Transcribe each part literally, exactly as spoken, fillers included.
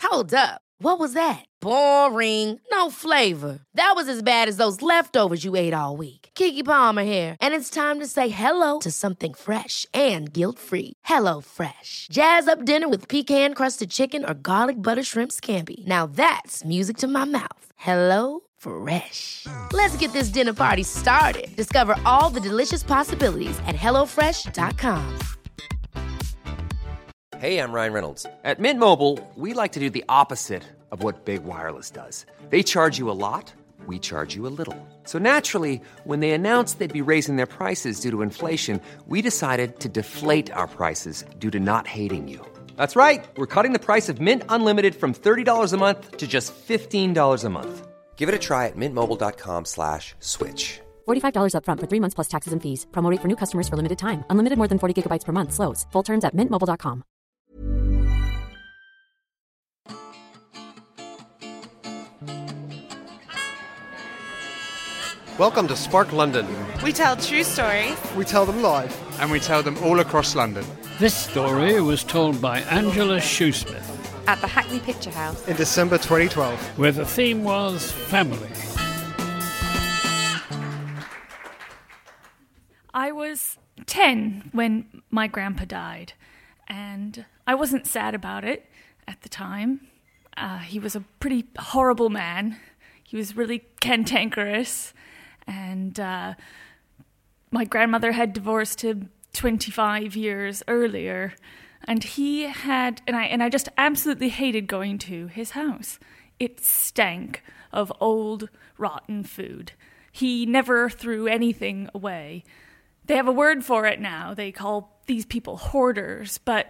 Hold up. What was that? Boring. No flavor. That was as bad as those leftovers you ate all week. Keke Palmer here, and it's time to say hello to something fresh and guilt-free. Hello Fresh. Jazz up dinner with pecan-crusted chicken or garlic butter shrimp scampi. Now that's music to my mouth. Hello Fresh. Let's get this dinner party started. Discover all the delicious possibilities at hello fresh dot com. Hey, I'm Ryan Reynolds. At Mint Mobile, we like to do the opposite of what Big Wireless does. They charge you a lot, we charge you a little. So naturally, when they announced they'd be raising their prices due to inflation, we decided to deflate our prices due to not hating you. That's right. We're cutting the price of Mint Unlimited from thirty dollars a month to just fifteen dollars a month. Give it a try at mintmobile.com slash switch. forty-five dollars up front for three months plus taxes and fees. Promo rate for new customers for limited time. Unlimited more than forty gigabytes per month. Slows full terms at mint mobile dot com. Welcome to Spark London. We tell true stories. We tell them live. And we tell them all across London. This story was told by Angela Shoesmith at the Hackney Picture House in December twenty twelve, where the theme was family. I was ten when my grandpa died, and I wasn't sad about it at the time. Uh, he was a pretty horrible man. He was really cantankerous, and uh, my grandmother had divorced him twenty-five years earlier, and he had, and I and I just absolutely hated going to his house. It stank of old, rotten food. He never threw anything away. They have a word for it now. They call these people hoarders, but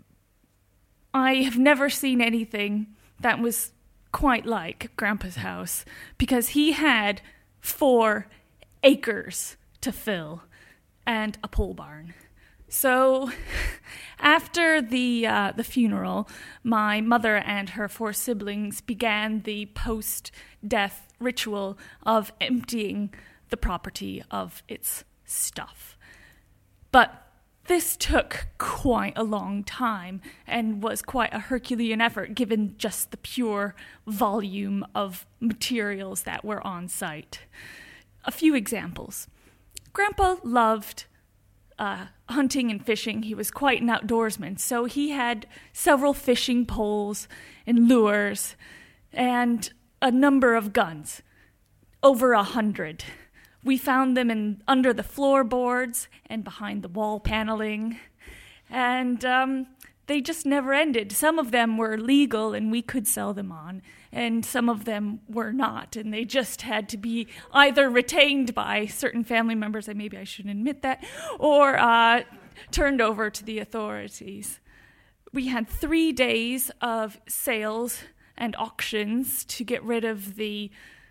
I have never seen anything that was quite like Grandpa's house, because he had four acres to fill and a pole barn. So after the uh, the funeral, my mother and her four siblings began the post-death ritual of emptying the property of its stuff. But this took quite a long time and was quite a Herculean effort given just the pure volume of materials that were on site. A few examples. Grandpa loved uh, hunting and fishing. He was quite an outdoorsman, so he had several fishing poles and lures and a number of guns, over a hundred. We found them in under the floorboards and behind the wall paneling, and um, they just never ended. Some of them were legal and we could sell them on, and some of them were not, and they just had to be either retained by certain family members, and maybe I shouldn't admit that, or uh, turned over to the authorities. We had three days of sales and auctions to get rid of the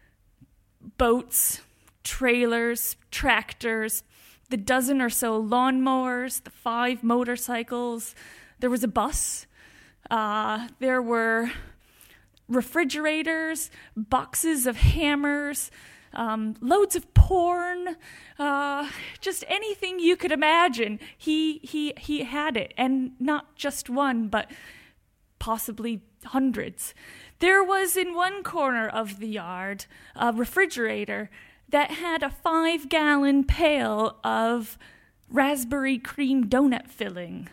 boats, trailers, tractors, the dozen or so lawnmowers, the five motorcycles. There was a bus. Uh, there were refrigerators, boxes of hammers, um, loads of porn, uh, just anything you could imagine. He he he had it, and not just one, but possibly hundreds. There was in one corner of the yard a refrigerator that had a five-gallon pail of raspberry cream donut filling.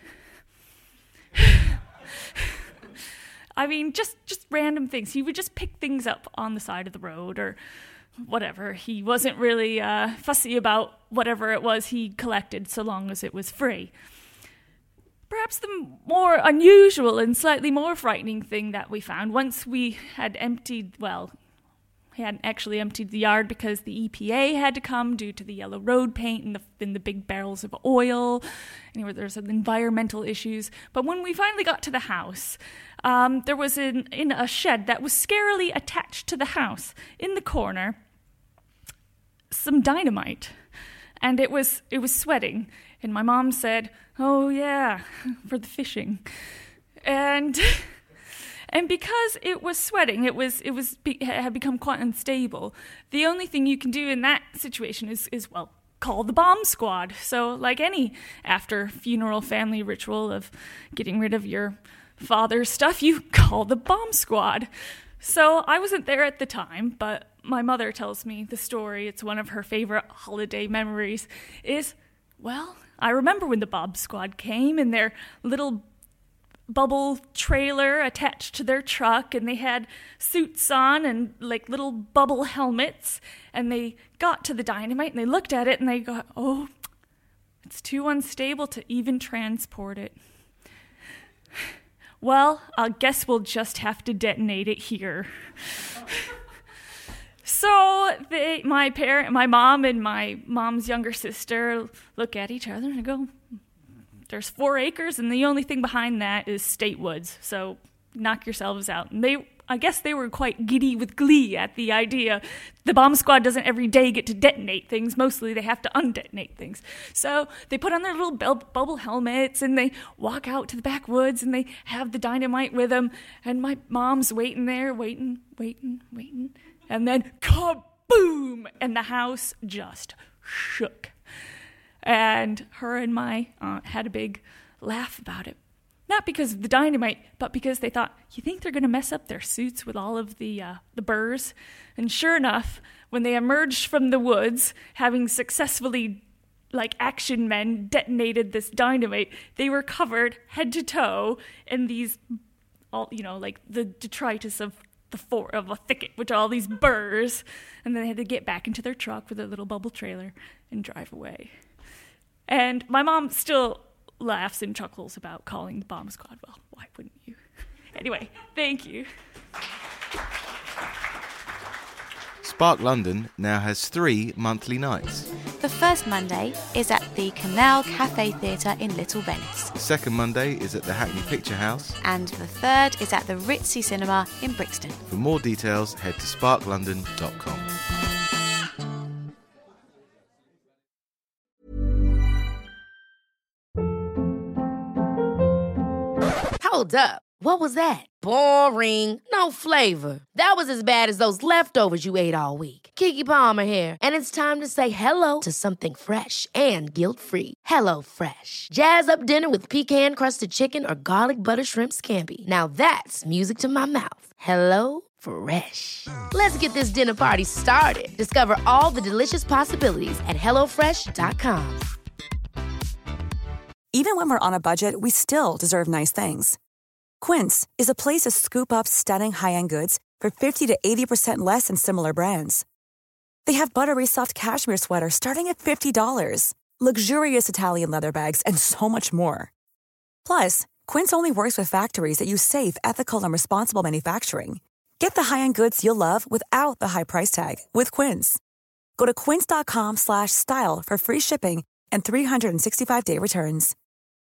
I mean, just, just random things. He would just pick things up on the side of the road or whatever. He wasn't really uh, fussy about whatever it was he collected so long as it was free. Perhaps the more unusual and slightly more frightening thing that we found, once we had emptied, well, he hadn't actually emptied the yard because the E P A had to come due to the yellow road paint and the, and the big barrels of oil. Anyway, there's some environmental issues. But when we finally got to the house, um, there was in, in a shed that was scarily attached to the house, in the corner, some dynamite. And it was it was sweating. And my mom said, "Oh yeah, for the fishing." And and because it was sweating, it was it was it had become quite unstable. The only thing you can do in that situation is is well, call the bomb squad. So like any after funeral family ritual of getting rid of your father stuff, you call the bomb squad. So I wasn't there at the time, but my mother tells me the story. It's one of her favorite holiday memories is, well, I remember when the bomb squad came in their little bubble trailer attached to their truck, and they had suits on and like little bubble helmets, and they got to the dynamite and they looked at it and they got, oh, it's too unstable to even transport it. Well, I guess we'll just have to detonate it here. So they, my parent, my mom and my mom's younger sister look at each other and go, there's four acres, and the only thing behind that is state woods, so knock yourselves out. And they, I guess they were quite giddy with glee at the idea. The bomb squad doesn't every day get to detonate things. Mostly they have to undetonate things. So they put on their little bel- bubble helmets, and they walk out to the backwoods, and they have the dynamite with them. And my mom's waiting there, waiting, waiting, waiting. And then kaboom! And the house just shook. And her and my aunt had a big laugh about it. Not because of the dynamite, but because they thought, you think they're going to mess up their suits with all of the uh, the burrs? And sure enough, when they emerged from the woods, having successfully, like action men, detonated this dynamite, they were covered head to toe in these, all you know, like the detritus of the for of a thicket, which are all these burrs. And then they had to get back into their truck with their little bubble trailer and drive away. And my mom still laughs and chuckles about calling the bomb squad. Well, why wouldn't you? Anyway, thank you. Spark London now has three monthly nights. The first Monday is at the Canal Cafe Theatre in Little Venice. The second Monday is at the Hackney Picture House. And the third is at the Ritzy Cinema in Brixton. For more details, head to spark london dot com. Hold up. What was that? Boring. No flavor. That was as bad as those leftovers you ate all week. Keke Palmer here, and it's time to say hello to something fresh and guilt-free. Hello Fresh. Jazz up dinner with pecan-crusted chicken or garlic butter shrimp scampi. Now that's music to my mouth. Hello Fresh. Let's get this dinner party started. Discover all the delicious possibilities at hello fresh dot com. Even when we're on a budget, we still deserve nice things. Quince is a place to scoop up stunning high-end goods for fifty to eighty percent less than similar brands. They have buttery soft cashmere sweaters starting at fifty dollars, luxurious Italian leather bags, and so much more. Plus, Quince only works with factories that use safe, ethical, and responsible manufacturing. Get the high-end goods you'll love without the high price tag with Quince. Go to quince dot com slash style for free shipping and three sixty-five day returns.